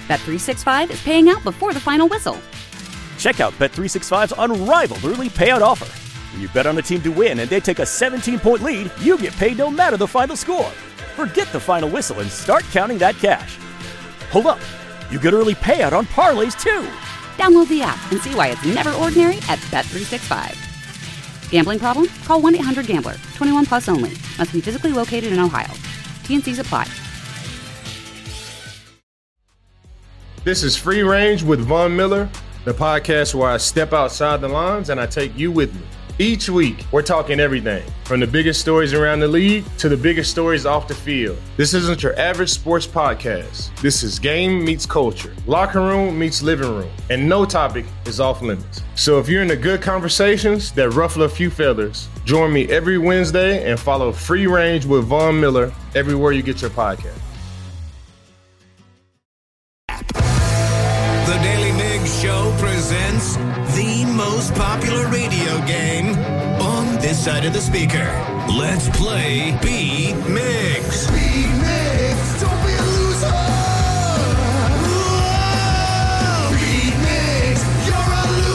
Bet365 is paying out before the final whistle. Check out Bet365's unrivaled early payout offer. When you bet on a team to win and they take a 17-point lead, you get paid no matter the final score. Forget the final whistle and start counting that cash. Hold up. You get early payout on parlays, too. Download the app and see why it's never ordinary at Bet365. Gambling problem? Call 1-800-GAMBLER. 21 plus only. Must be physically located in Ohio. T&Cs apply. This is Free Range with Von Miller, the podcast where I step outside the lines and I take you with me. Each week, we're talking everything from the biggest stories around the league to the biggest stories off the field. This isn't your average sports podcast. This is game meets culture, locker room meets living room, and no topic is off limits. So if you're into good conversations that ruffle a few feathers, join me every Wednesday and follow Free Range with Von Miller everywhere you get your podcast. The Daily Migs Show presents the most popular radio game on this side of the speaker. Let's play Beat Migs. Beat Migs, don't be a loser. Whoa! Beat Migs, you're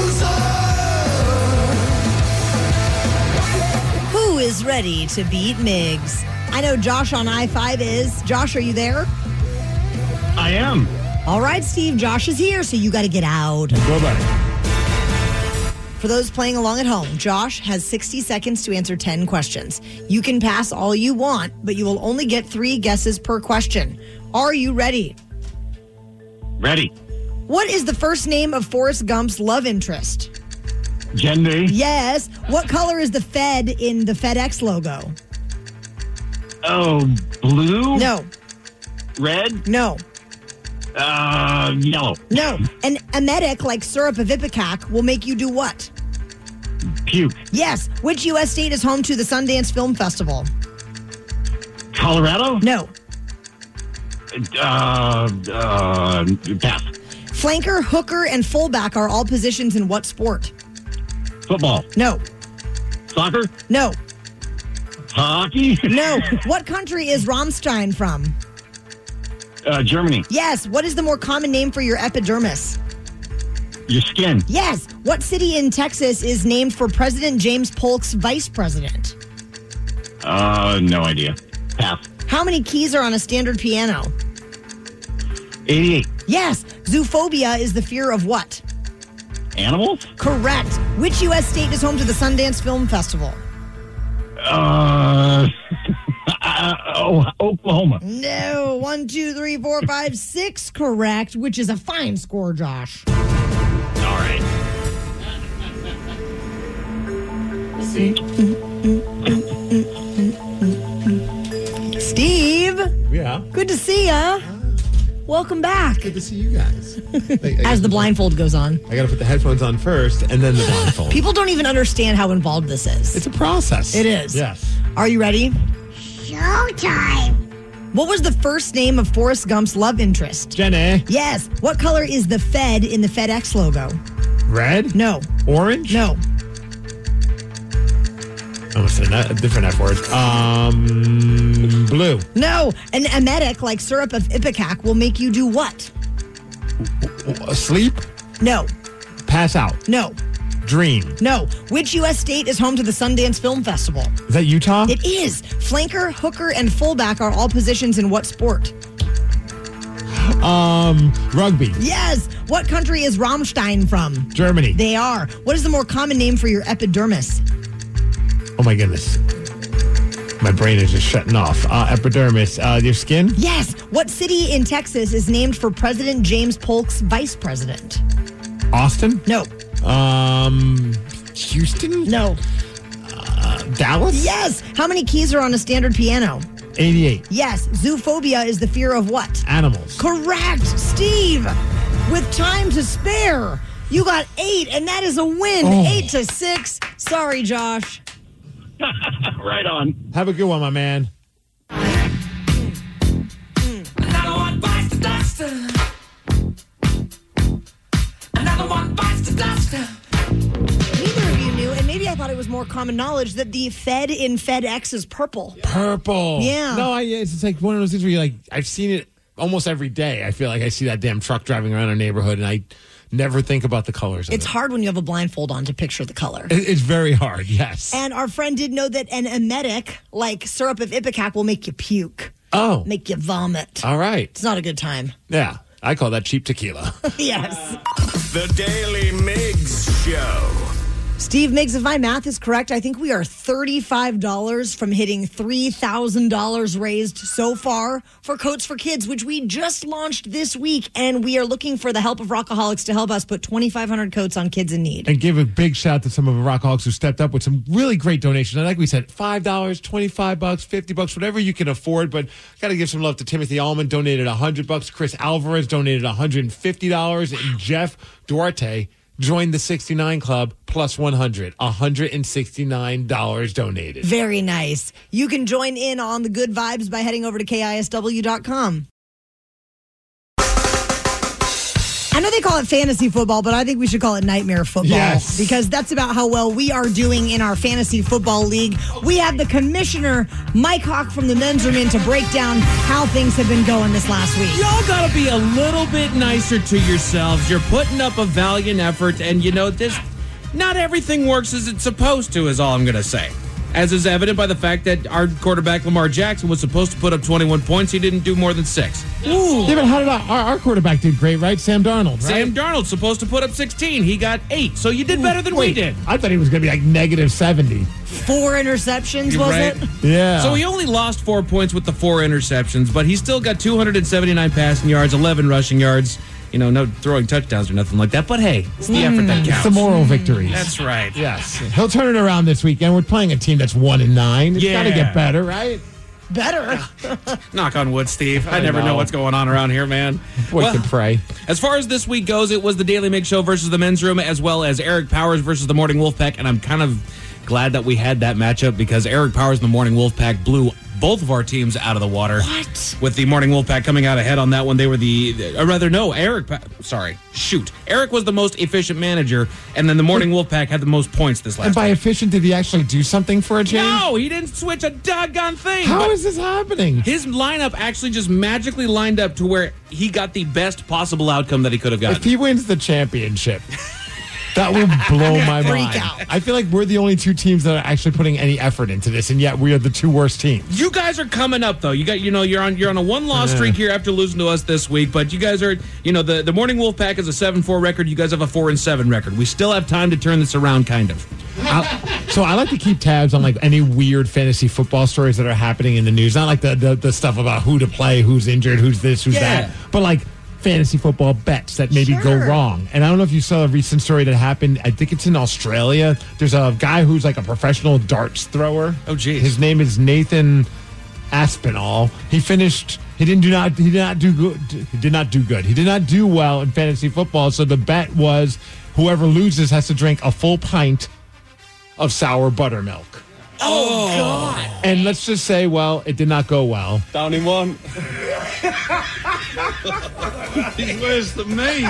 a loser. Who is ready to beat Migs? I know Josh on I-5 is. Josh, are you there? I am. All right, Steve, Josh is here, so you got to get out. Go back. For those playing along at home, Josh has 60 seconds to answer 10 questions. You can pass all you want, but you will only get 3 guesses per question. Are you ready? Ready. What is the first name of Forrest Gump's love interest? Jenny. Yes. What color is the Fed in the FedEx logo? Oh, blue? No. Red? No. Yellow. No. An emetic, like syrup of Ipecac, will make you do what? Puke. Yes. Which U.S. state is home to the Sundance Film Festival? Colorado? No. Pass. Flanker, hooker, and fullback are all positions in what sport? Football. No. Soccer? No. Hockey? No. What country is Rammstein from? Germany. Yes. What is the more common name for your epidermis? Your skin. Yes. What city in Texas is named for President James Polk's vice president? No idea. Pass. How many keys are on a standard piano? 88. Yes. Zoophobia is the fear of what? Animals? Correct. Which U.S. state is home to the Sundance Film Festival? Oklahoma. No. 1, 2, 3, 4, 5, 6. Correct, which is a fine score, Josh. All right. Steve. Yeah. Good to see ya. Welcome back. Good to see you guys. As the blindfold goes on. I got to put the headphones on first and then the blindfold. People don't even understand how involved this is. It's a process. It is. Yes. Are you ready? Showtime. What was the first name of Forrest Gump's love interest? Jenny. Yes. What color is the Fed in the FedEx logo? Red? No. Orange? No. I almost said a different F word. Blue. No. An emetic, like syrup of Ipecac, will make you do what? Sleep? No. Pass out? No. Dream? No. Which U.S. state is home to the Sundance Film Festival? Is that Utah? It is. Flanker, hooker, and fullback are all positions in what sport? Rugby. Yes. What country is Rammstein from? Germany. They are. What is the more common name for your epidermis? Oh my goodness. My brain is just shutting off. Epidermis. Your skin? Yes. What city in Texas is named for President James Polk's vice president? Austin? No. Houston? No. Dallas? Yes. How many keys are on a standard piano? 88. Yes. Zoophobia is the fear of what? Animals. Correct. Steve, with time to spare, you got 8, and that is a win. 8-6. Sorry, Josh. Right on. Have a good one, my man. Another one bites the dust. Another one bites the dust. Neither of you knew, and maybe I thought it was more common knowledge, that the Fed in FedEx is purple. Purple. Yeah. No, it's like one of those things where you're like, I've seen it almost every day. I feel like I see that damn truck driving around our neighborhood, and I never think about the colors of It's hard when you have a blindfold on to picture the color. It's very hard, yes. And our friend did know that an emetic, like syrup of Ipecac, will make you puke. Oh. Make you vomit. All right. It's not a good time. Yeah, I call that cheap tequila. Yes. The Daily Miggs Show. Steve Miggs, if my math is correct, I think we are $35 from hitting $3,000 raised so far for Coats for Kids, which we just launched this week. And we are looking for the help of Rockaholics to help us put 2,500 coats on kids in need. And give a big shout out to some of the Rockaholics who stepped up with some really great donations. And like we said, $5, $25, $50, whatever you can afford. But got to give some love to Timothy Allman, donated $100. Chris Alvarez donated $150. And Jeff Duarte joined the 69 Club plus $169 donated. Very nice. You can join in on the good vibes by heading over to KISW.com. I know they call it fantasy football, but I think we should call it nightmare football. Yes. Because that's about how well we are doing in our fantasy football league. We have the commissioner, Mike Hawk from the Men's Room, in to break down how things have been going this last week. Y'all got to be a little bit nicer to yourselves. You're putting up a valiant effort, and not everything works as it's supposed to, is all I'm going to say. As is evident by the fact that our quarterback, Lamar Jackson, was supposed to put up 21 points. He didn't do more than 6. Ooh. Yeah, but how did our quarterback did great, right? Sam Darnold, right? Sam Darnold's supposed to put up 16. He got 8. So you did better than we did. I thought he was going to be like negative 70. 4 interceptions, was it? Yeah. So he only lost 4 points with the 4 interceptions, but he still got 279 passing yards, 11 rushing yards. No throwing touchdowns or nothing like that. But hey, it's the effort that counts. It's the moral victories. That's right. Yes. He'll turn it around this weekend. We're playing a team that's 1-9. It's got to get better, right? Better. Knock on wood, Steve. I never know what's going on around here, man. Boy can pray. As far as this week goes, it was the Daily Mix Show versus the Men's Room, as well as Eric Powers versus the Morning Wolfpack. And I'm kind of glad that we had that matchup because Eric Powers and the Morning Wolfpack blew both of our teams out of the water. What? With the Morning Wolfpack coming out ahead on that one. They were Eric was the most efficient manager, and then the Morning Wolfpack had the most points this last And by week. efficient, did he actually do something for a change? No, he didn't switch a doggone thing. How is this happening? His lineup actually just magically lined up to where he got the best possible outcome that he could have gotten. If he wins the championship, that will blow my mind. out. I feel like we're the only 2 teams that are actually putting any effort into this, and yet we are the 2 worst teams. You guys are coming up though. You're on a 1-loss streak here after losing to us this week, but you guys are, the Morning Wolfpack is a 7-4 record. You guys have a 4-7 record. We still have time to turn this around, kind of. So I like to keep tabs on like any weird fantasy football stories that are happening in the news. Not like the stuff about who to play, who's injured, who's this, who's that, but like fantasy football bets that maybe go wrong. And I don't know if you saw a recent story that happened. I think it's in Australia. There's a guy who's like a professional darts thrower. Oh, geez. His name is Nathan Aspinall. He did not do good. He did not do good. He did not do well in fantasy football. So the bet was whoever loses has to drink a full pint of sour buttermilk. Oh, God. And let's just say, well, it did not go well. Down in one. He's worse than me.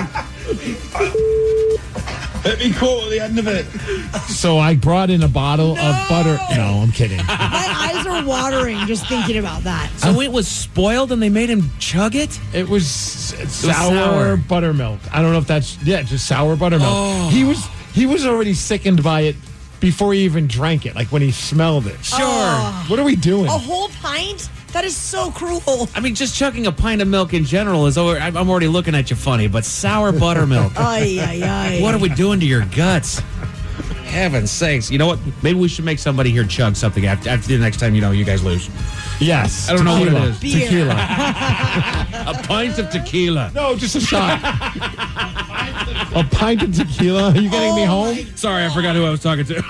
Let me caught at the end of it. So I brought in a bottle of butter. No, I'm kidding. My eyes are watering just thinking about that. So it was spoiled and they made him chug it? It was sour buttermilk. I don't know if that's just sour buttermilk. Oh. He was already sickened by it before he even drank it, like when he smelled it. Sure. What are we doing? A whole pint? That is so cruel. I mean, just chugging a pint of milk in general is over. I'm already looking at you funny, but sour buttermilk. Ay, ay, ay. What are we doing to your guts? Heaven's sakes. You know what? Maybe we should make somebody here chug something after the next time you guys lose. Yes. I don't know what it is. Beer. Tequila. A pint of tequila. No, just a shot. A pint of tequila? Are you getting me home? Sorry, I forgot who I was talking to.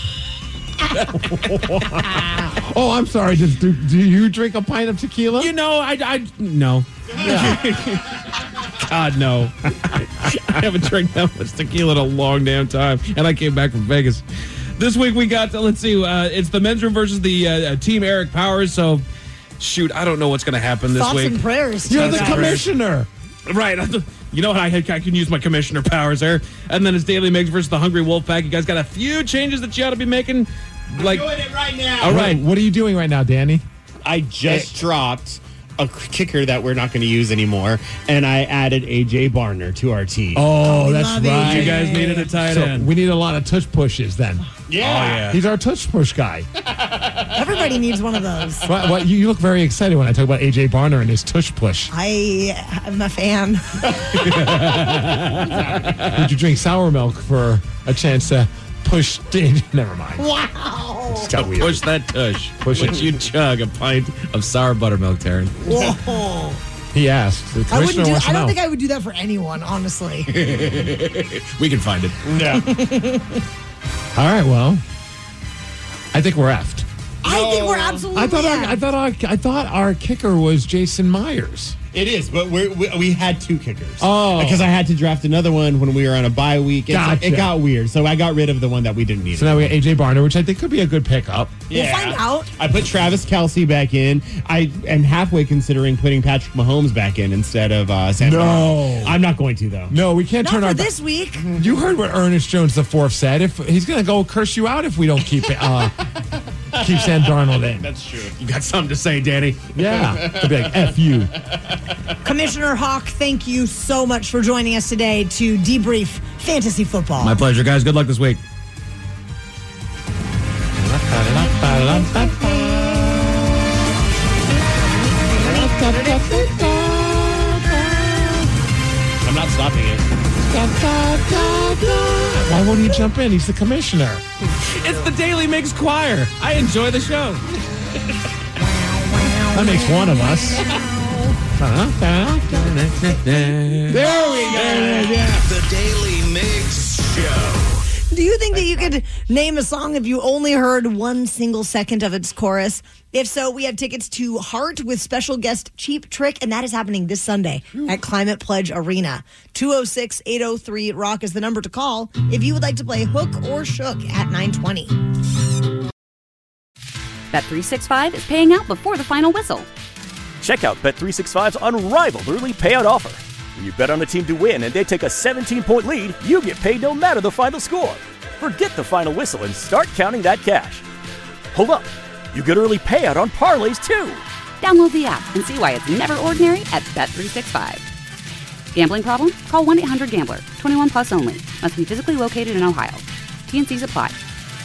Oh, I'm sorry. Do you drink a pint of tequila? I no. Yeah. God, no. I haven't drank that much tequila in a long damn time, and I came back from Vegas. This week we got, let's see, it's the Men's Room versus the Team Eric Powers, so shoot, I don't know what's going to happen this Thoughts week. and prayers. You're the commissioner. Right. You know what? I can use my commissioner powers there. And then it's Daily Mix versus the Hungry Wolfpack. You guys got a few changes that you ought to be making. I'm doing it right now. All right. What are you doing right now, Danny? I just dropped a kicker that we're not going to use anymore, and I added A.J. Barner to our team. Oh, that's right. You guys needed a tight So end. we need a lot of tush pushes then. Yeah. He's our tush push guy. Everybody needs one of those. What, you look very excited when I talk about AJ Barner and his tush push. I'm a fan. Would you drink sour milk for a chance to push? Never mind. Wow. It's got weird. Push that tush. Push it. Would you chug a pint of sour buttermilk, Taryn? Whoa. He asked. The I commissioner wants to don't know. think I would do that for anyone, honestly. We can find it. Yeah. All right, well, I think we're effed. I think we're absolutely I thought our kicker was Jason Myers. It is, but we had two kickers. Oh. Because I had to draft another one when we were on a bye week. Gotcha. It got weird, so I got rid of the one that we didn't need. So now we got AJ Barner, which I think could be a good pickup. We'll find out. I put Travis Kelce back in. I am halfway considering putting Patrick Mahomes back in instead of Sam Darnold. I'm not going to, though. No, we can't Not turn for our this week. You heard what Ernest Jones IV said. If he's going to go curse you out if we don't keep keep Sam Darnold in. That's true. You got something to say, Danny? Yeah. He'll be like, F you. Commissioner Hawk, thank you so much for joining us today to debrief fantasy football. My pleasure, guys. Good luck this week. I'm not stopping it. Why won't he jump in? He's the commissioner. It's the Daily Mix Choir. I enjoy the show. That makes one of us. There we go. The Daily Mix Show. Do you think that you could name a song if you only heard one single second of its chorus? If so, we have tickets to Heart with special guest Cheap Trick, and that is happening this Sunday at Climate Pledge Arena. 206-803-ROCK is the number to call if you would like to play Hook or Shook at 9:20. Bet365 is paying out before the final whistle. Check out Bet365's unrivaled early payout offer. When you bet on a team to win and they take a 17-point lead, you get paid no matter the final score. Forget the final whistle and start counting that cash. Hold up. You get early payout on parlays, too. Download the app and see why it's never ordinary at Bet365. Gambling problem? Call 1-800-GAMBLER. 21 plus only. Must be physically located in Ohio. T&Cs apply.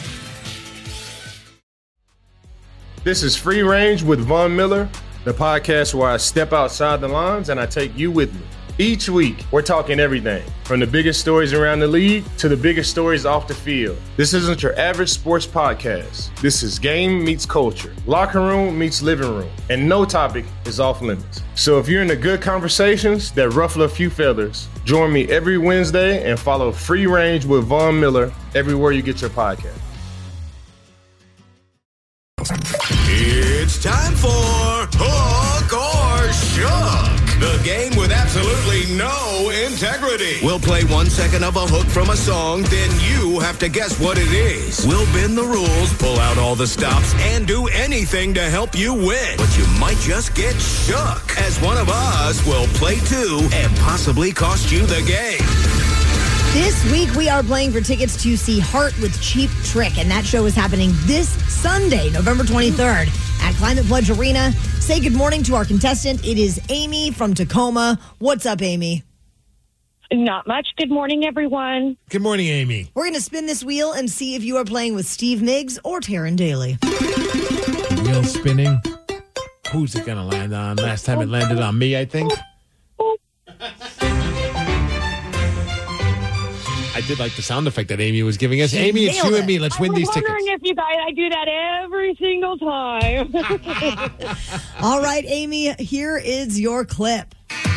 This is Free Range with Von Miller, the podcast where I step outside the lines and I take you with me. Each week, we're talking everything from the biggest stories around the league to the biggest stories off the field. This isn't your average sports podcast. This is game meets culture, locker room meets living room, and no topic is off limits. So if you're into good conversations that ruffle a few feathers, join me every Wednesday and follow Free Range with Von Miller everywhere you get your podcast. It's time for Hook or Shook, the game with absolutely no integrity. We'll play 1 second of a hook from a song, then you have to guess what it is. We'll bend the rules, pull out all the stops, and do anything to help you win. But you might just get shook, as one of us will play too and possibly cost you the game. This week, we are playing for tickets to see Heart with Cheap Trick, and that show is happening this Sunday, November 23rd at Climate Pledge Arena. Say good morning to our contestant. It is Amy from Tacoma. What's up, Amy? Not much. Good morning, everyone. Good morning, Amy. We're going to spin this wheel and see if you are playing with Steve Miggs or Taryn Daly. Wheel spinning. Who's it going to land on? Last time it landed on me, I think. I did like the sound effect that Amy was giving us. Amy, it's you and me. Let's win these tickets. I was wondering if you guys, I do that every single time. All right, Amy, here is your clip.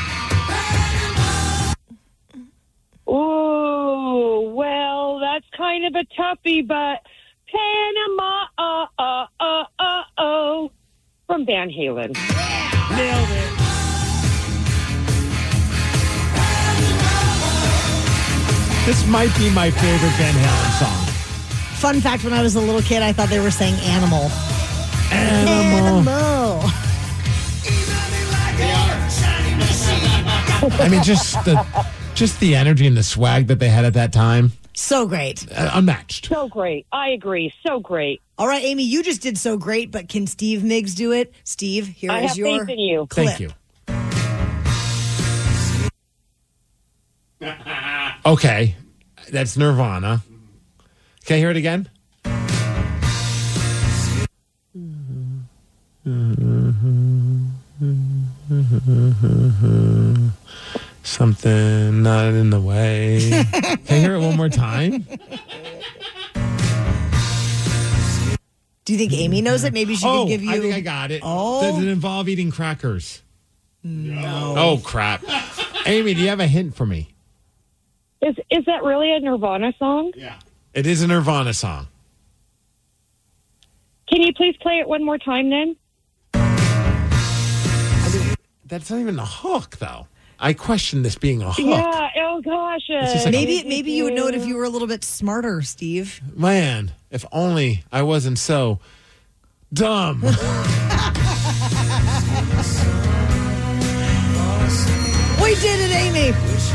Oh, well, that's kind of a toughie, but Panama, from Van Halen. Yeah. Nailed it. This might be my favorite Van Halen song. Fun fact, when I was a little kid, I thought they were saying animal. Animal. I mean, just the energy and the swag that they had at that time. So great. Unmatched. So great. I agree. So great. All right, Amy, you just did so great, but can Steve Miggs do it? Steve, here I is have your faith in you. clip. Thank you. Okay, that's Nirvana. Can I hear it again? Something not in the way. Can I hear it one more time? Do you think Amy knows it? Maybe she could give you... I think I got it. Oh. Does it involve eating crackers? No. Oh, crap. Amy, do you have a hint for me? Is that really a Nirvana song? Yeah. It is a Nirvana song. Can you please play it one more time then? That's not even a hook, though. I question this being a hook. Yeah. Oh gosh. just like- Maybe you would know it if you were a little bit smarter, Steve. Man, if only I wasn't so dumb. We did it, Amy.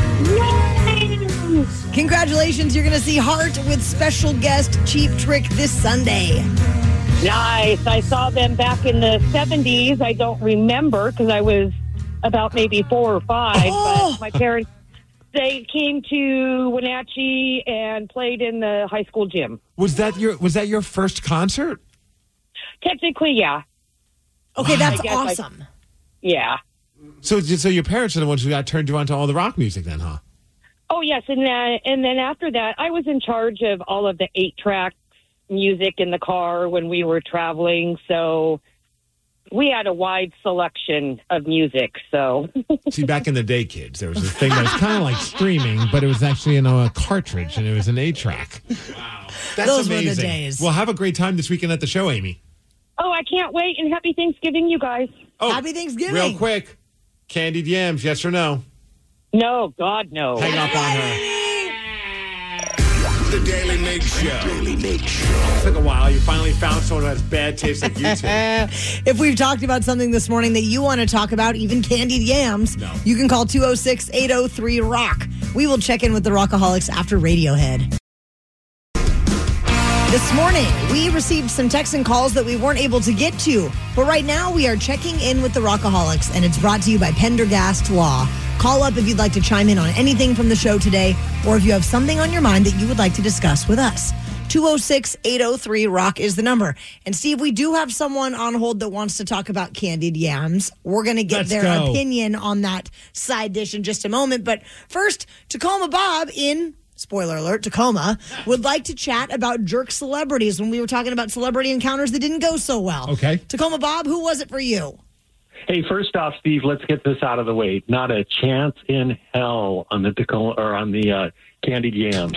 Yay! Congratulations. You're going to see Heart with special guest Cheap Trick this Sunday. Nice. I saw them back in the 70s. I don't remember because I was about maybe 4 or 5. Oh. But my parents, they came to Wenatchee and played in the high school gym. Was that your first concert? Technically, yeah. Okay, that's I guess awesome. Yeah. So your parents are the ones who got turned you on to all the rock music then, huh? Oh, yes. And then after that, I was in charge of all of the 8-track music in the car when we were traveling. So we had a wide selection of music. So See, back in the day, kids, there was this thing that was kind of like streaming, but it was actually a cartridge, and it was an 8-track. Wow. That's Those were the amazing. days. Well, have a great time this weekend at the show, Amy. Oh, I can't wait. And happy Thanksgiving, you guys. Oh, Happy Thanksgiving. real quick, candied yams, yes or no? No, God, no. Hang up on her. The Daily Mix Show. It took a while. You finally found someone who has bad taste like you two. If we've talked about something this morning that you want to talk about, even candied yams, you can call 206-803-ROCK. We will check in with the Rockaholics after Radiohead. This morning, we received some texts and calls that we weren't able to get to. But right now, we are checking in with the Rockaholics, and it's brought to you by Pendergast Law. Call up if you'd like to chime in on anything from the show today, or if you have something on your mind that you would like to discuss with us. 206-803-ROCK is the number. And Steve, we do have someone on hold that wants to talk about candied yams. We're going to get their opinion on that side dish in just a moment. But first, Tacoma Bob in... spoiler alert, Tacoma, would like to chat about jerk celebrities when we were talking about celebrity encounters that didn't go so well. Okay. Tacoma Bob, who was it for you? Hey, first off, Steve, let's get this out of the way. Not a chance in hell on the Tacoma or on the candied yams.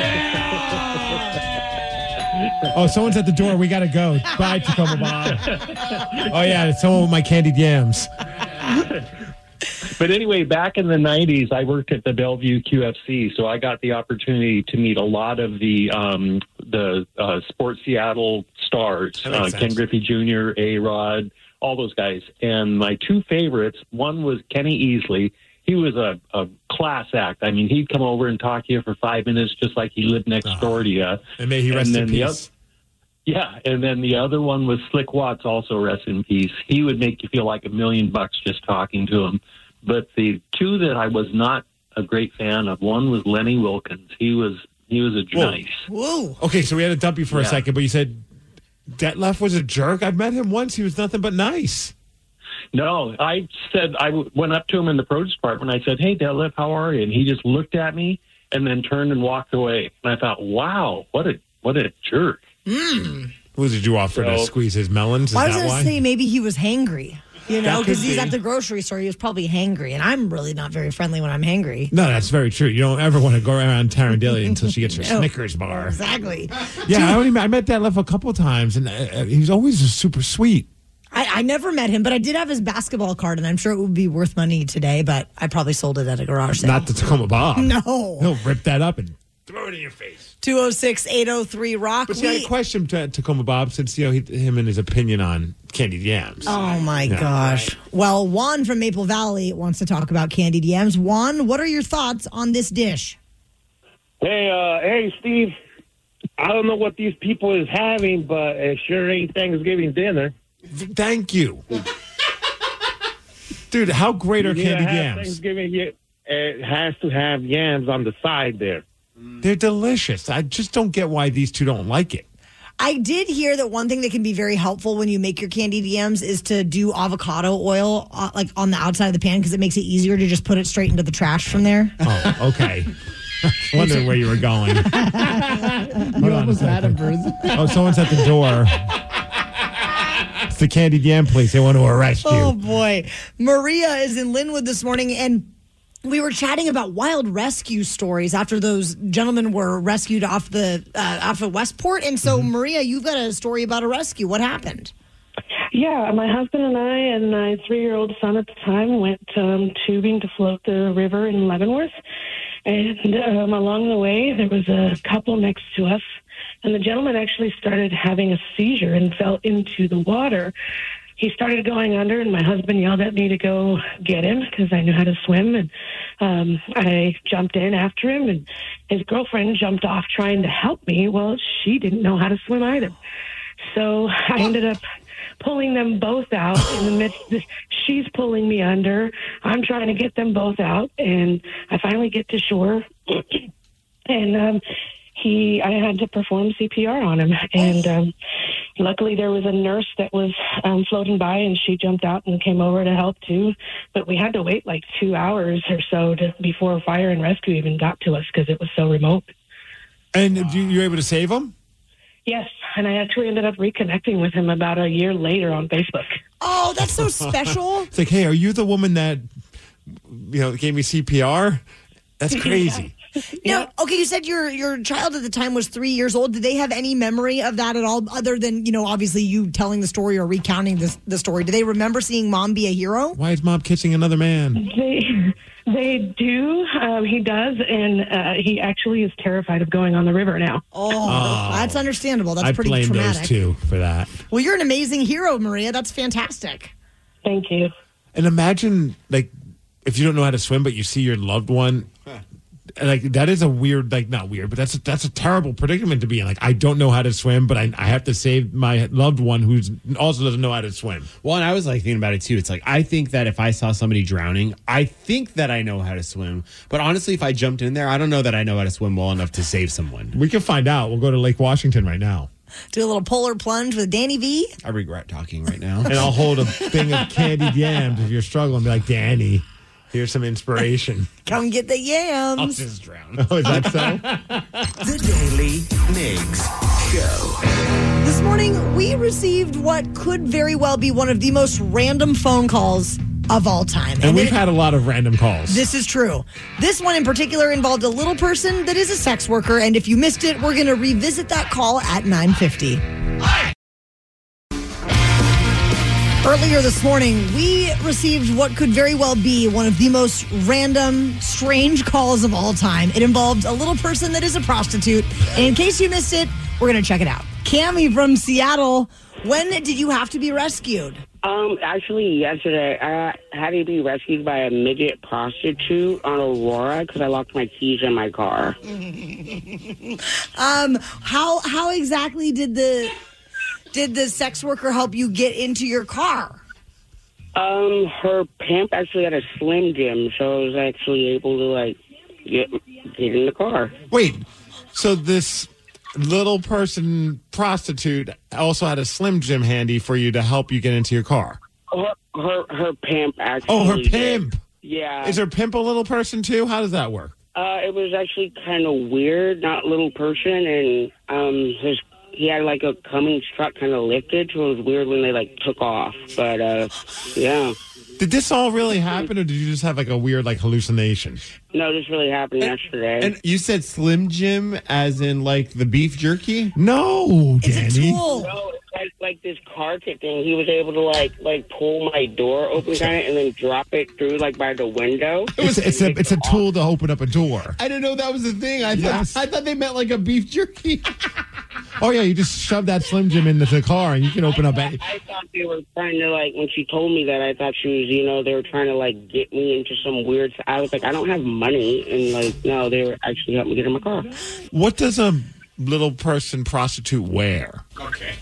Oh, someone's at the door. We got to go. Bye, Tacoma Bob. Oh, yeah, it's someone with my candied yams. But anyway, back in the 90s, I worked at the Bellevue QFC, so I got the opportunity to meet a lot of the Sports Seattle stars, That makes Ken sense. Griffey Jr., A-Rod, all those guys. And my two favorites, one was Kenny Easley. He was a class act. I mean, he'd come over and talk to you for 5 minutes just like he lived next door to you. And may he rest in peace. Yeah, and then the other one was Slick Watts, also rest in peace. He would make you feel like $1 million just talking to him. But the two that I was not a great fan of, one was Lenny Wilkins. He was a nice. Whoa. Okay, so we had to dump you for a Yeah. second, but you said Detlef was a jerk. I've met him once. He was nothing but nice. No, I said I went up to him in the produce department. I said, "Hey, Detlef, how are you?" And he just looked at me and then turned and walked away. And I thought, "Wow, what a jerk!" What did you offer to So- squeeze his melons? Is I was that going why? to say maybe he was hangry, you know, That could because he's be. at the grocery store. He was probably hangry, and I'm really not very friendly when I'm hangry. No, that's very true. You don't ever want to go around Taryn until she gets her No. Snickers bar. Exactly. Yeah, I met Detlef a couple of times, and he's always just super sweet. I never met him, but I did have his basketball card, and I'm sure it would be worth money today, but I probably sold it at a garage sale. Not the Tacoma Bob. No. He'll rip that up and throw it in your face. 206-803-ROCK. But see, I had a question to Tacoma Bob since him and his opinion on candied yams. Oh, my Yeah. gosh. Well, Juan from Maple Valley wants to talk about candied yams. Juan, what are your thoughts on this dish? Hey, Steve. I don't know what these people is having, but it sure ain't Thanksgiving dinner. Thank you. Dude, how great are candied yams? Thanksgiving, it has to have yams on the side there. They're delicious. I just don't get why these two don't like it. I did hear that one thing that can be very helpful when you make your candied yams is to do avocado oil like on the outside of the pan because it makes it easier to just put it straight into the trash from there. Oh, okay. Wondering where you were going. You almost had a person. Oh, someone's at the door. It's the candied yam police. They want to arrest you. Oh, boy. Maria is in Linwood this morning, and we were chatting about wild rescue stories after those gentlemen were rescued off of Westport. And so, Maria, you've got a story about a rescue. What happened? Yeah, my husband and I and my 3-year-old son at the time went tubing to float the river in Leavenworth. And along the way, there was a couple next to us. And the gentleman actually started having a seizure and fell into the water. He started going under, and my husband yelled at me to go get him because I knew how to swim. And I jumped in after him, and his girlfriend jumped off trying to help me. Well, she didn't know how to swim either. So I ended up pulling them both out in the midst. She's pulling me under. I'm trying to get them both out, and I finally get to shore. And I had to perform CPR on him, and luckily there was a nurse that was floating by, and she jumped out and came over to help too. But we had to wait like 2 hours or so before fire and rescue even got to us because it was so remote. And you were able to save him? Yes, and I actually ended up reconnecting with him about a year later on Facebook. Oh, that's so special. It's like, hey, are you the woman that gave me CPR? That's crazy. Now, okay, you said your child at the time was 3 years old. Did they have any memory of that at all, other than, obviously you telling the story or recounting the story? Do they remember seeing Mom be a hero? Why is Mom kissing another man? They do. He does, and he actually is terrified of going on the river now. Oh, that's understandable. That's pretty blame traumatic. those two for that. Well, you're an amazing hero, Maria. That's fantastic. Thank you. And imagine, if you don't know how to swim, but you see your loved one... that is a weird, not weird, but that's a terrible predicament to be in. I don't know how to swim, but I have to save my loved one who also doesn't know how to swim. Well, and I was thinking about it too. It's I think that if I saw somebody drowning, I think that I know how to swim. But honestly, if I jumped in there, I don't know that I know how to swim well enough to save someone. We can find out. We'll go to Lake Washington right now. Do a little polar plunge with Danny V. I regret talking right now. And I'll hold a thing of candied yams if you're struggling. Be like, Danny, here's some inspiration. Come get the yams. I'll just drown. Oh, is that so? The Daily Migs Show. This morning, we received what could very well be one of the most random phone calls of all time. And we've had a lot of random calls. This is true. This one in particular involved a little person that is a sex worker. And if you missed it, we're going to revisit that call at 9:50. Earlier this morning, we received what could very well be one of the most random, strange calls of all time. It involved a little person that is a prostitute. And in case you missed it, we're going to check it out. Cammie from Seattle, when did you have to be rescued? Actually, yesterday, I had to be rescued by a midget prostitute on Aurora because I locked my keys in my car. How exactly did the sex worker help you get into your car? Her pimp actually had a Slim Jim, so I was actually able to get in the car. Wait, so this little person prostitute also had a Slim Jim handy for you to help you get into your car? Her pimp actually. Oh, her pimp. Did. Yeah. Is her pimp a little person too? How does that work? It was actually kind of weird, not little person, and he had a Cummins truck kind of lifted, so it was weird when they took off. But yeah. Did this all really happen, or did you just have a weird hallucination? No, this really happened yesterday. And you said Slim Jim as in the beef jerky? No, Danny. It's a tool. No, it's like this car kit thing. He was able to pull my door open kind of and then drop it through by the window. It's a tool to open up a door. I didn't know that was a thing. I thought they meant a beef jerky. Oh, yeah, you just shove that Slim Jim into the car and you can open up. I thought they were trying to, like, when she told me that, I thought she was, you know, they were trying to, like, get me into some weird. I was like, I don't have money. And, like, no, they were actually helping me get in my car. What does a little person prostitute wear? Okay.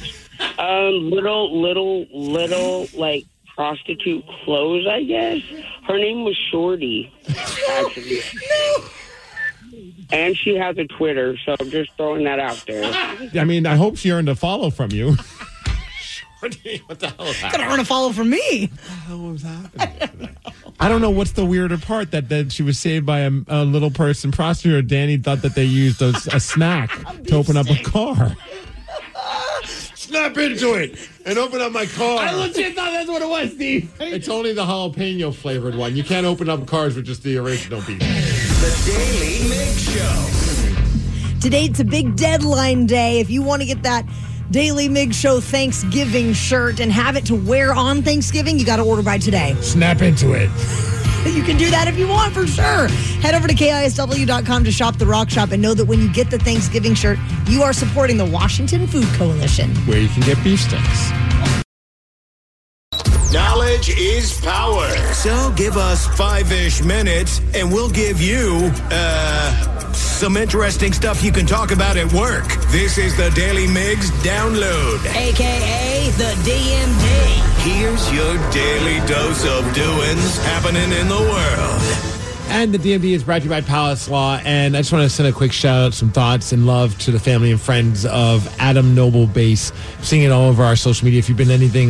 Little, like, prostitute clothes, I guess. Her name was Shorty, actually. No. And she has a Twitter, so I'm just throwing that out there. I mean, I hope she earned a follow from you. Shorty, what the hell is that? Gonna earn a follow from me. What the hell was happening? I don't know what's the weirder part, that she was saved by a little person prostitute, or Danny thought that they used a snack to open up a car. Snap into it and open up my car. I legit thought that's what it was, Steve. It's only the jalapeno flavored one. You can't open up cars with just the original beef. The Daily Mix Show. Today, it's a big deadline day. If you want to get that Daily Mig Show Thanksgiving shirt and have it to wear on Thanksgiving, you got to order by today. Snap into it. You can do that if you want, for sure. Head over to KISW.com to shop the Rock Shop and know that when you get the Thanksgiving shirt, you are supporting the Washington Food Coalition, where you can get beef sticks. Knowledge is power. So give us 5-ish minutes and we'll give you, some interesting stuff you can talk about at work. This is the Daily Migs Download. AKA the DMD. Here's your daily dose of doings happening in the world. And the DMD is brought to you by Palace Law. And I just want to send a quick shout out, some thoughts and love to the family and friends of Adam Noble Bass. Seeing it all over our social media. If you've been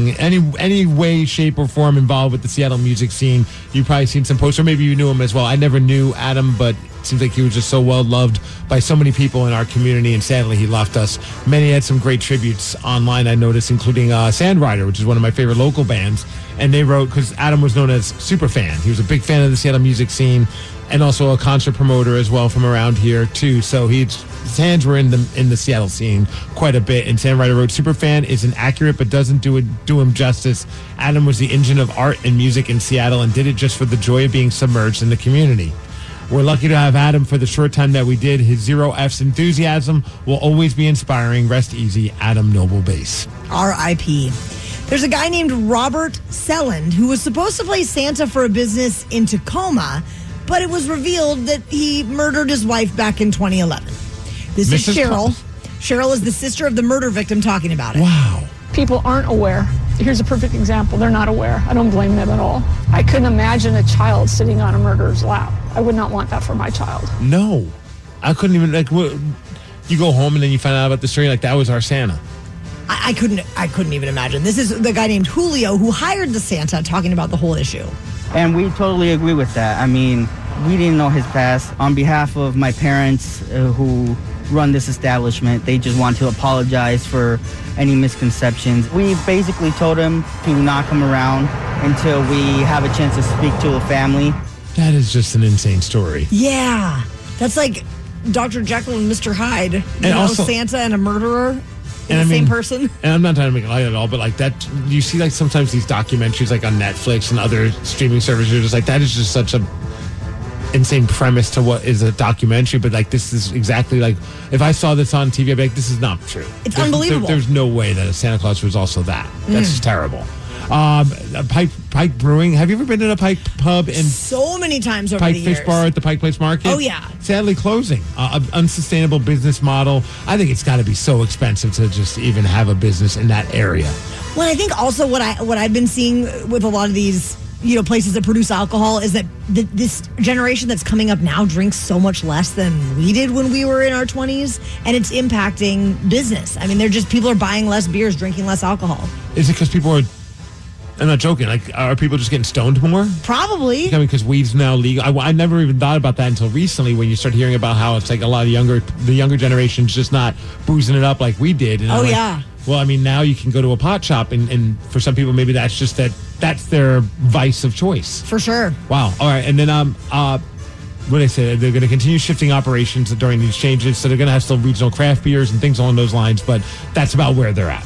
any way, shape, or form involved with the Seattle music scene, you've probably seen some posts, or maybe you knew him as well. I never knew Adam, but it seems like he was just so well loved by so many people in our community, and sadly he left us. Many had some great tributes online, I noticed, including Sandrider, which is one of my favorite local bands. And they wrote, because Adam was known as super fan. He was a big fan of the Seattle music scene and also a concert promoter as well from around here too. So his hands were in the Seattle scene quite a bit. And Sandrider wrote, "Superfan isn't accurate but doesn't do him justice. Adam was the engine of art and music in Seattle and did it just for the joy of being submerged in the community. We're lucky to have Adam for the short time that we did. His Zero F's enthusiasm will always be inspiring. Rest easy, Adam Noble Bass." R.I.P. There's a guy named Robert Selland who was supposed to play Santa for a business in Tacoma, but it was revealed that he murdered his wife back in 2011. This is Cheryl. Cheryl is the sister of the murder victim talking about it. Wow. People aren't aware. Here's a perfect example. They're not aware. I don't blame them at all. I couldn't imagine a child sitting on a murderer's lap. I would not want that for my child. No. I couldn't even, you go home and then you find out about the story, like that was our Santa. I couldn't even imagine. This is the guy named Julio who hired the Santa talking about the whole issue. And we totally agree with that. I mean, we didn't know his past. On behalf of my parents who run this establishment, they just want to apologize for any misconceptions. We basically told him to not come around until we have a chance to speak to a family. That is just an insane story. Yeah. That's like Dr. Jekyll and Mr. Hyde. And also Santa and a murderer. Same person. And I'm not trying to make it light at all, but like that, you see like sometimes these documentaries like on Netflix and other streaming services, just like that is just such a insane premise to what is a documentary. But like this is exactly like, if I saw this on TV, I'd be like, this is not true. It's unbelievable. There's no way that a Santa Claus was also that. That's just terrible. Pike Brewing. Have you ever been to the Pike Pub? So many times over Pike the years. Fish Bar at the Pike Place Market? Oh, yeah. Sadly closing. Unsustainable business model. I think it's got to be so expensive to just even have a business in that area. Well, I think also what I've been seeing with a lot of these places that produce alcohol is that this generation that's coming up now drinks so much less than we did when we were in our 20s, and it's impacting business. I mean, people are buying less beers, drinking less alcohol. Is it because people are... I'm not joking. Like, are people just getting stoned more? Probably. I mean, because weed's now legal. I never even thought about that until recently when you start hearing about how it's like a lot of the younger generation's just not boozing it up like we did. And yeah. Well, I mean, now you can go to a pot shop, and for some people, maybe that's just that's their vice of choice. For sure. Wow. All right. And then, what did I say? They're going to continue shifting operations during these changes, so they're going to have still regional craft beers and things along those lines, but that's about where they're at.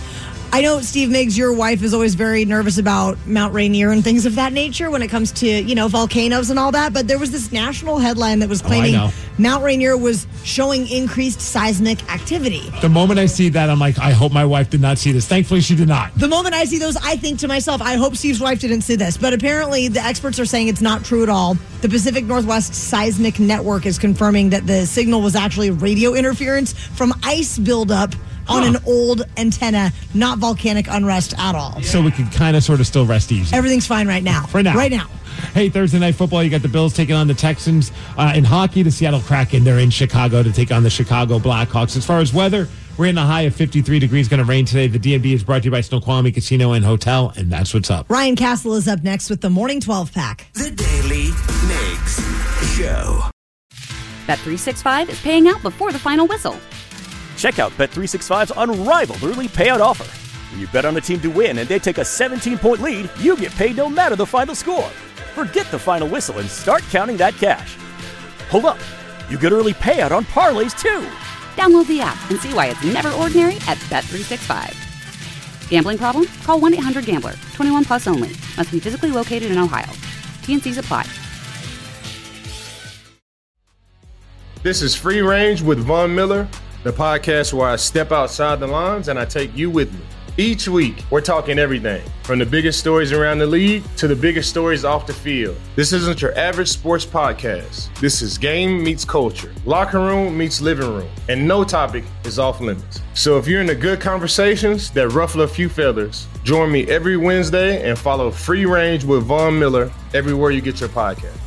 I know, Steve Miggs, your wife is always very nervous about Mount Rainier and things of that nature when it comes to, volcanoes and all that. But there was this national headline that was claiming Mount Rainier was showing increased seismic activity. The moment I see that, I'm like, I hope my wife did not see this. Thankfully, she did not. The moment I see those, I think to myself, I hope Steve's wife didn't see this. But apparently, the experts are saying it's not true at all. The Pacific Northwest Seismic Network is confirming that the signal was actually radio interference from ice buildup on an old antenna, not volcanic unrest at all. So we can kind of sort of still rest easy. Everything's fine right now. For now. Right now. Hey, Thursday Night Football, you got the Bills taking on the Texans. In hockey, the Seattle Kraken, they're in Chicago to take on the Chicago Blackhawks. As far as weather, we're in a high of 53 degrees, going to rain today. The DMV is brought to you by Snoqualmie Casino and Hotel, and that's what's up. Ryan Castle is up next with the Morning 12 Pack. The Daily Mix Show. Bet365 is paying out before the final whistle. Check out Bet365's unrivaled early payout offer. When you bet on a team to win and they take a 17-point lead, you get paid no matter the final score. Forget the final whistle and start counting that cash. Hold up. You get early payout on parlays, too. Download the app and see why it's never ordinary at Bet365. Gambling problem? Call 1-800-GAMBLER. 21 plus only. Must be physically located in Ohio. T&Cs apply. This is Free Range with Von Miller, the podcast where I step outside the lines and I take you with me. Each week, we're talking everything from the biggest stories around the league to the biggest stories off the field. This isn't your average sports podcast. This is game meets culture, locker room meets living room, and no topic is off limits. So if you're into good conversations that ruffle a few feathers, join me every Wednesday and follow Free Range with Von Miller everywhere you get your podcast.